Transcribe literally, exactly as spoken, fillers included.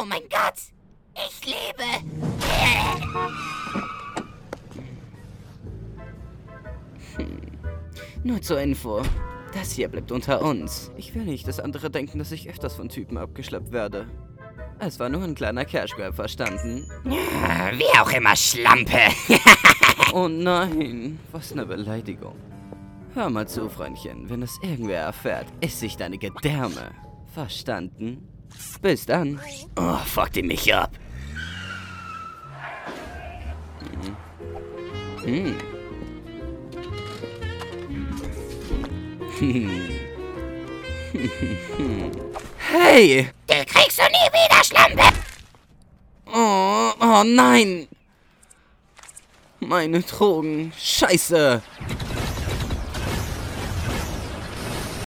Oh mein Gott! Ich lebe! Hm. Nur zur Info. Das hier bleibt unter uns. Ich will nicht, dass andere denken, dass ich öfters von Typen abgeschleppt werde. Es war nur ein kleiner Cash Grab, verstanden? Ja, wie auch immer, Schlampe. Oh nein, was eine Beleidigung. Hör mal zu, Freundchen. Wenn es irgendwer erfährt, esse ich deine Gedärme. Verstanden? Bis dann. Oh, fuck die mich ab. Hm. Hm. Hey! Den kriegst du nie wieder, Schlampe! Oh, oh nein! Meine Drogen. Scheiße!